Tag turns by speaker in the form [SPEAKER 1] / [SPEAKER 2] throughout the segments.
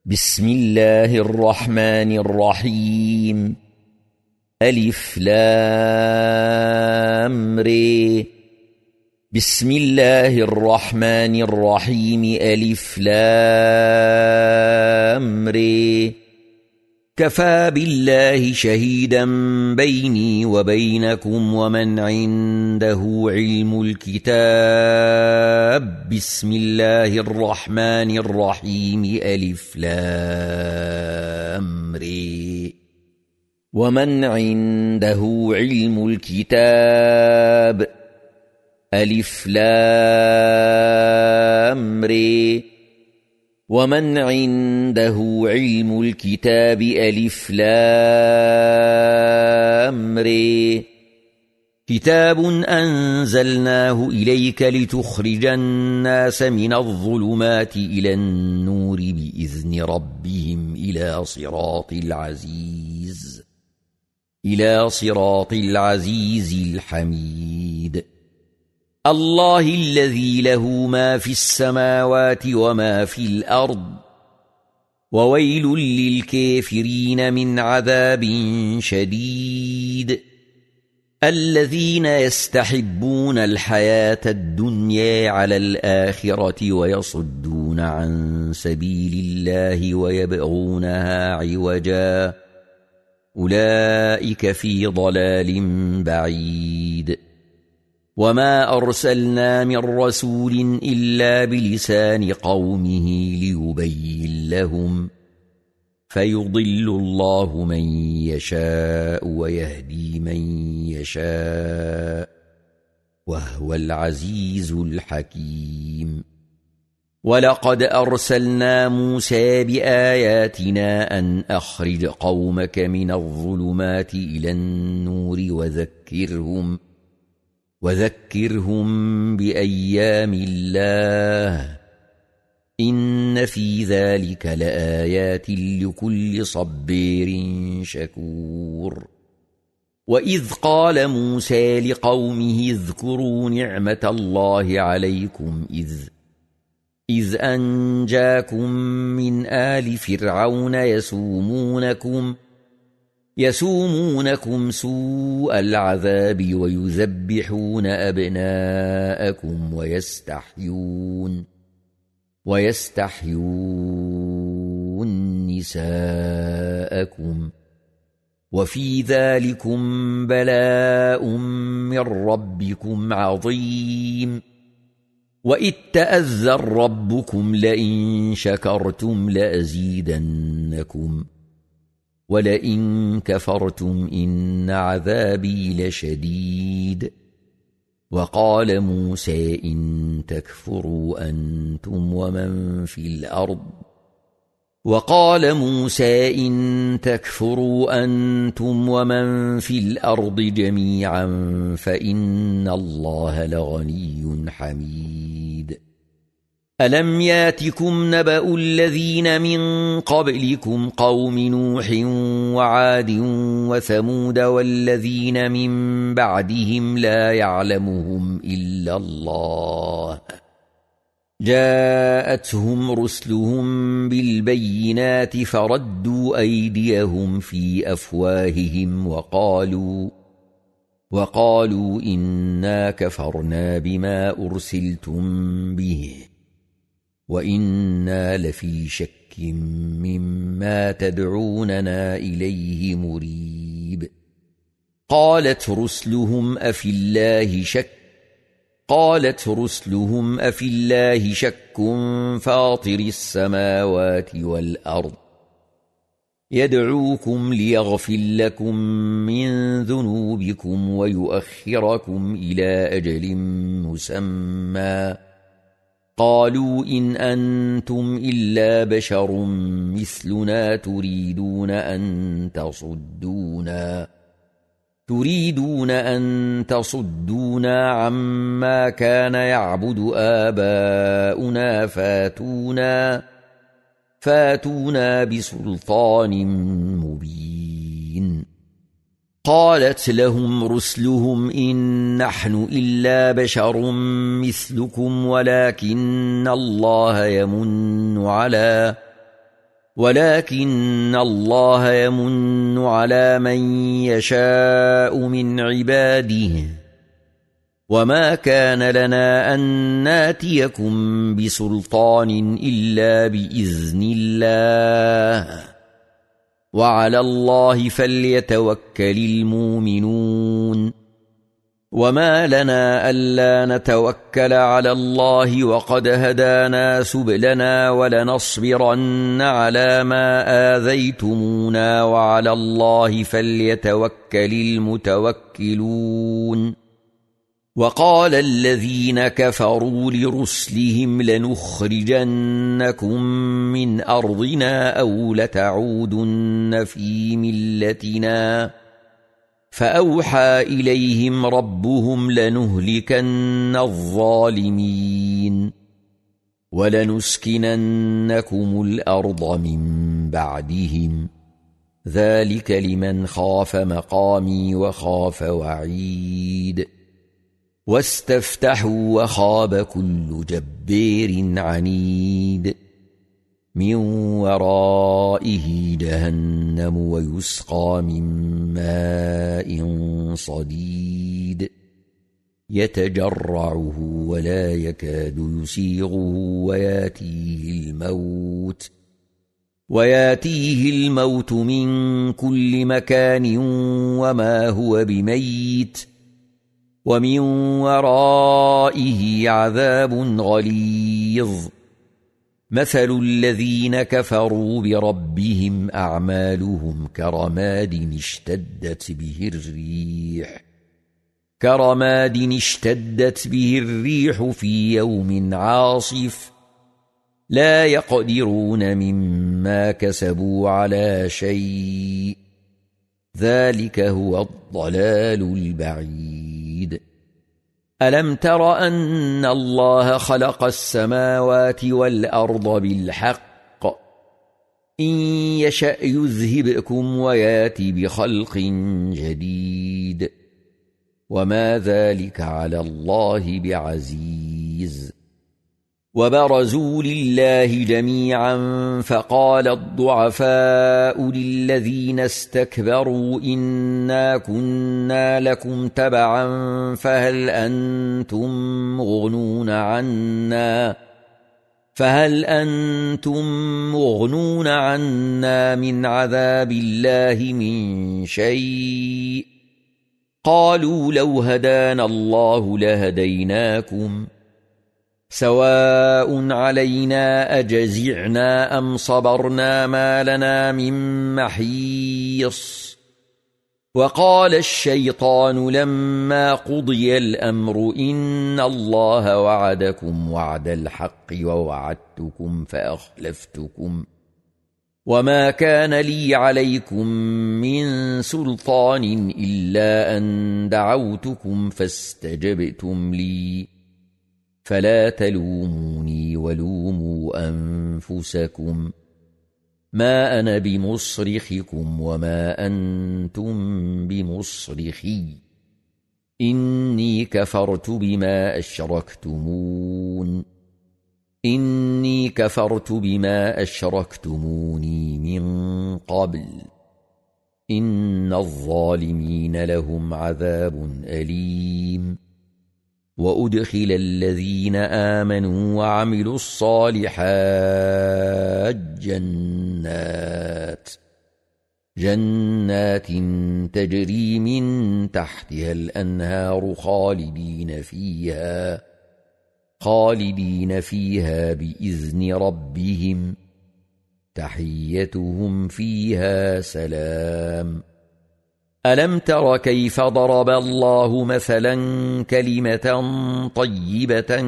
[SPEAKER 1] بسم الله الرحمن الرحيم. ألف لام ر. بسم الله الرحمن الرحيم. ألف لام ر. كفى بالله شهيدا بيني وبينكم ومن عنده علم الكتاب. بسم الله الرحمن الرحيم. ألف لام ر. ومن عنده علم الكتاب. ألف لام ر. ومن عنده علم الكتاب. ألف لام ر. كتاب أنزلناه إليك لتخرج الناس من الظلمات إلى النور بإذن ربهم إلى صراط العزيز الحميد. الله الذي له ما في السماوات وما في الأرض، وويل للكافرين من عذاب شديد. الذين يستحبون الحياة الدنيا على الآخرة ويصدون عن سبيل الله ويبغونها عوجا، أولئك في ضلال بعيد. وما أرسلنا من رسول إلا بلسان قومه ليبين لهم، فيضل الله من يشاء ويهدي من يشاء، وهو العزيز الحكيم. ولقد أرسلنا موسى بآياتنا أن أخرج قومك من الظلمات إلى النور وذكرهم بأيام الله، إن في ذلك لآيات لكل صبير شكور. وإذ قال موسى لقومه اذكروا نعمة الله عليكم إذ أنجاكم من آل فرعون يسومونكم سوء العذاب ويذبحون أبناءكم ويستحيون نساءكم، وفي ذلكم بلاء من ربكم عظيم. وإذ تأذن ربكم لئن شكرتم لأزيدنكم ولئن كفرتم إن عذابي لشديد. وقال موسى إن تكفروا أنتم ومن في الأرض جميعا فإن الله لغني حميد. ألم ياتكم نبأ الذين من قبلكم قوم نوح وعاد وثمود والذين من بعدهم لا يعلمهم إلا الله، جاءتهم رسلهم بالبينات فردوا أيديهم في أفواههم وقالوا إنا كفرنا بما أرسلتم به وإنا لفي شك مما تدعوننا إليه مريب. قالت رسلهم أفي الله شك فاطر السماوات والأرض، يدعوكم ليغفر لكم من ذنوبكم ويؤخركم إلى أجل مسمى، قالوا إن أنتم إلا بشر مثلنا تريدون أن تصدونا عما كان يعبد آباؤنا فاتونا بسلطان مبين. قالت لهم رسلهم إن نحن إلا بشر مثلكم ولكن الله ولكن الله يمن على من يشاء من عباده وما كان لنا أن ناتيكم بسلطان إلا بإذن الله وعلى الله فليتوكل المؤمنون وما لنا ألا نتوكل على الله وقد هدانا سبلنا ولنصبرن على ما آذيتمونا وعلى الله فليتوكل المتوكلون وقال الذين كفروا لرسلهم لنخرجنكم من أرضنا أو لتعودن في ملتنا فأوحى إليهم ربهم لنهلكن الظالمين ولنسكننكم الأرض من بعدهم ذلك لمن خاف مقامي وخاف وعيد واستفتحوا وخاب كل جبار عنيد من ورائه جهنم ويسقى من ماء صديد يتجرعه ولا يكاد يسيغه وياتيه الموت من كل مكان وما هو بميت ومن ورائه عذاب غليظ مثل الذين كفروا بربهم أعمالهم كرماد اشتدت به الريح في يوم عاصف لا يقدرون مما كسبوا على شيء ذلك هو الضلال البعيد ألم تر أن الله خلق السماوات والأرض بالحق إن يشأ يذهبكم ويات بخلق جديد وما ذلك على الله بعزيز وبرزوا لله جميعا فقال الضعفاء للذين استكبروا إنا كنا لكم تبعا فهل أنتم مغنون عنا من عذاب الله من شيء قالوا لو هدانا الله لهديناكم سواء علينا أجزعنا أم صبرنا ما لنا من محيص وقال الشيطان لما قضي الأمر إن الله وعدكم وعد الحق ووعدتكم فأخلفتكم وما كان لي عليكم من سلطان إلا أن دعوتكم فاستجبتم لي فلا تلوموني ولوموا أنفسكم ما أنا بمصرخكم وما أنتم بمصرخي إني كفرت بما أشركتموني من قبل إن الظالمين لهم عذاب أليم وأدخل الذين آمنوا وعملوا الصالحات جنات تجري من تحتها الأنهار خالدين فيها بإذن ربهم تحيتهم فيها سلام ألم تر كيف ضرب الله مثلا كلمة طيبة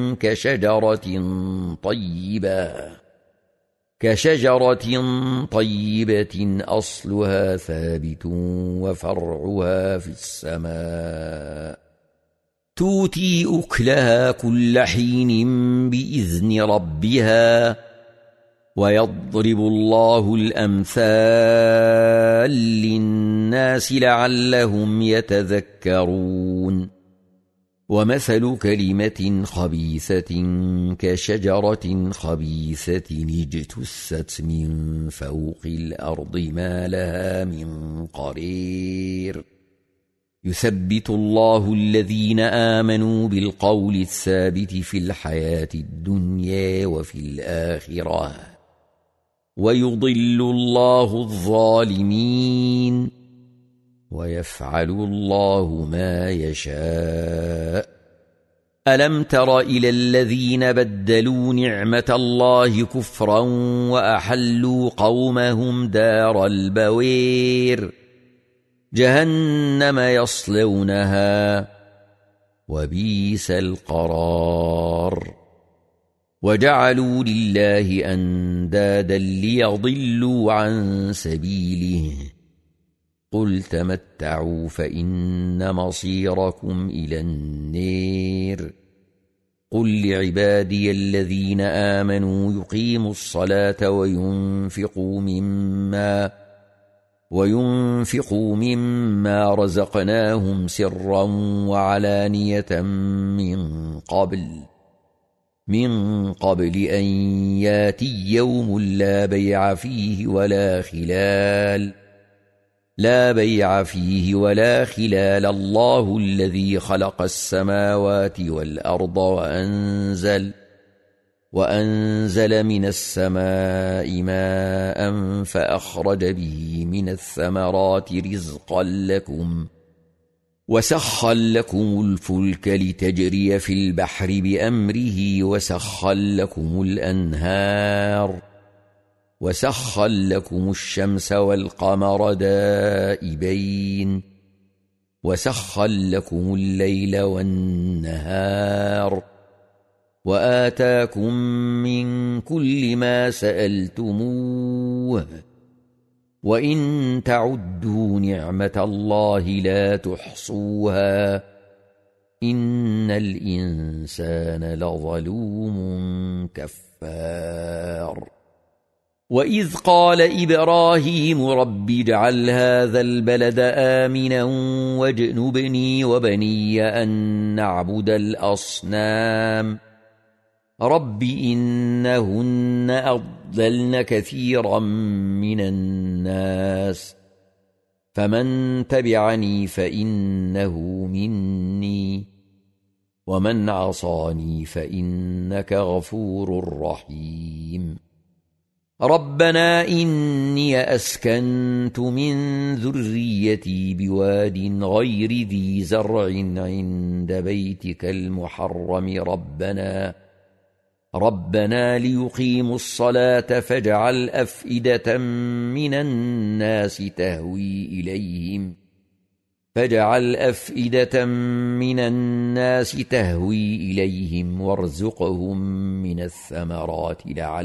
[SPEAKER 1] كشجرة طيبة أصلها ثابت وفرعها في السماء تؤتي أكلها كل حين بإذن ربها ويضرب الله الأمثال للناس لعلهم يتذكرون ومثل كلمة خبيثة كشجرة خبيثة اجتثت من فوق الأرض ما لها من قرير يثبت الله الذين آمنوا بالقول الثابت في الحياة الدنيا وفي الآخرة ويضل الله الظالمين ويفعل الله ما يشاء. ألم تر إلى الذين بدلوا نعمة الله كفرا وأحلوا قومهم دار البوير جهنم يصلونها وبئس القرار وجعلوا لله أندادا ليضلوا عن سبيله قل تمتعوا فإن مصيركم إلى النار قل لعبادي الذين آمنوا يقيموا الصلاة وينفقوا مما رزقناهم سرا وعلانية من قبل أن ياتي يوم لا بيع فيه ولا خلال الله الذي خلق السماوات والأرض وأنزل من السماء ماء فأخرج به من الثمرات رزقا لكم وسخر لكم الفلك لتجري في البحر بأمره وسخر لكم الأنهار وسخر لكم الشمس والقمر دائبين وسخر لكم الليل والنهار وآتاكم من كل ما سألتموه وإن تعدوا نعمة الله لا تحصوها إن الإنسان لظلوم كفار. وإذ قال إبراهيم رب اجعل هذا البلد آمنا واجنبني وبني أن نعبد الأصنام رب إنهن أضللن كثيرا من الناس فمن تبعني فإنه مني ومن عصاني فإنك غفور رحيم. ربنا إني أسكنت من ذريتي بواد غير ذي زرع عند بيتك المحرم ربنا ليقيموا الصلاة فاجعل أفئدة من الناس تهوي إليهم وارزقهم من الثمرات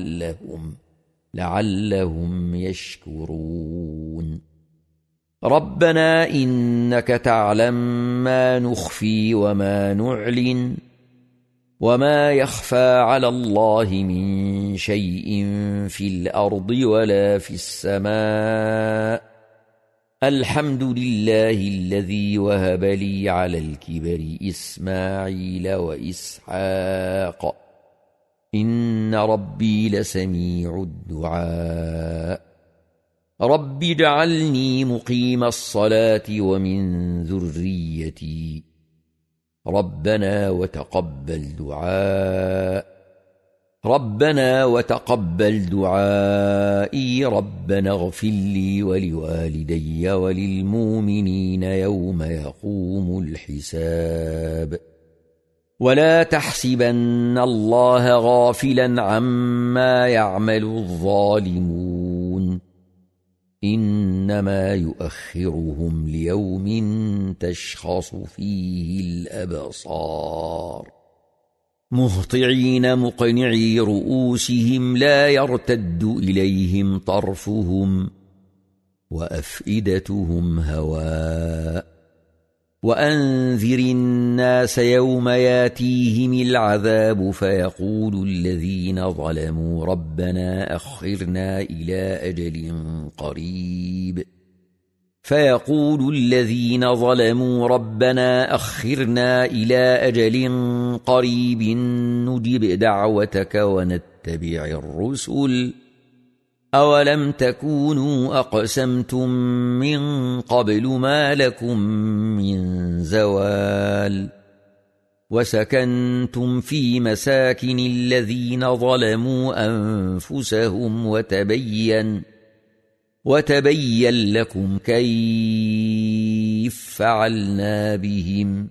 [SPEAKER 1] لعلهم يشكرون. ربنا إنك تعلم ما نخفي وما نعلن وما يخفى على الله من شيء في الأرض ولا في السماء الحمد لله الذي وهب لي على الكبر إسماعيل وإسحاق إن ربي لسميع الدعاء. رب اجعلني مقيم الصلاة ومن ذريتي ربنا وتقبل دعائي ربنا اغفر لي ولوالدي وللمؤمنين يوم يقوم الحساب. ولا تحسبن الله غافلا عما يعمل الظالمون إنما يؤخرهم ليوم تشخص فيه الأبصار مهطعين مقنعي رؤوسهم لا يرتد إليهم طرفهم وأفئدتهم هواء. وأنذر الناس يوم ياتيهم العذاب فيقول الذين ظلموا ربنا أخرنا إلى أجل قريب فيقول الذين ظلموا ربنا أخرنا إلى أجل قريب نجب دعوتك ونتبع الرسل أولم تكونوا أقسمتم من قبل ما لكم من زوال وسكنتم في مساكن الذين ظلموا أنفسهم وتبين لكم كيف فعلنا بهم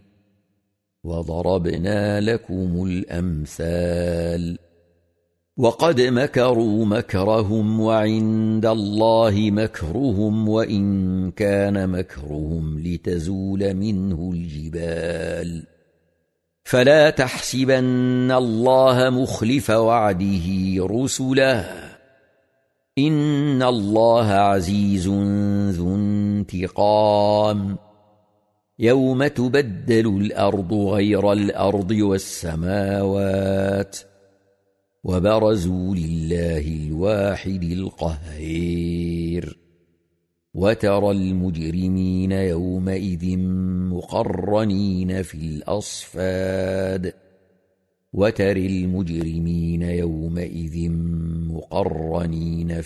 [SPEAKER 1] وضربنا لكم الأمثال وقد مكروا مكرهم وعند الله مكرهم وإن كان مكرهم لتزول منه الجبال فلا تحسبن الله مخلف وعده رسله إن الله عزيز ذو انتقام يوم تبدل الأرض غير الأرض والسماوات وبرزوا لله الواحد القهير وترى المجرمين يومئذ مقرنين في الأصفاد وترى المجرمين يومئذ مقرنين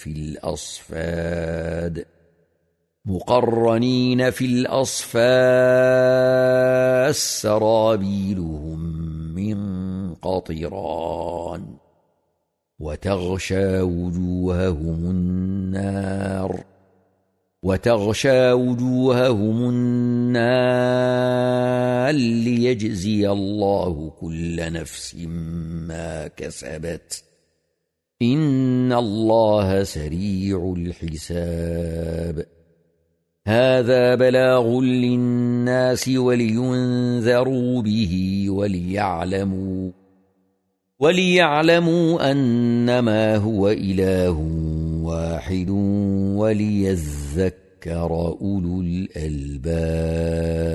[SPEAKER 1] في الأصفاد سرابيلهم من قطران وتغشى وجوههم النار ليجزي الله كل نفس ما كسبت إن الله سريع الحساب هذا بلاغ للناس ولينذروا به وليعلموا أنما هو إله واحد وليذكر أولو الألباب.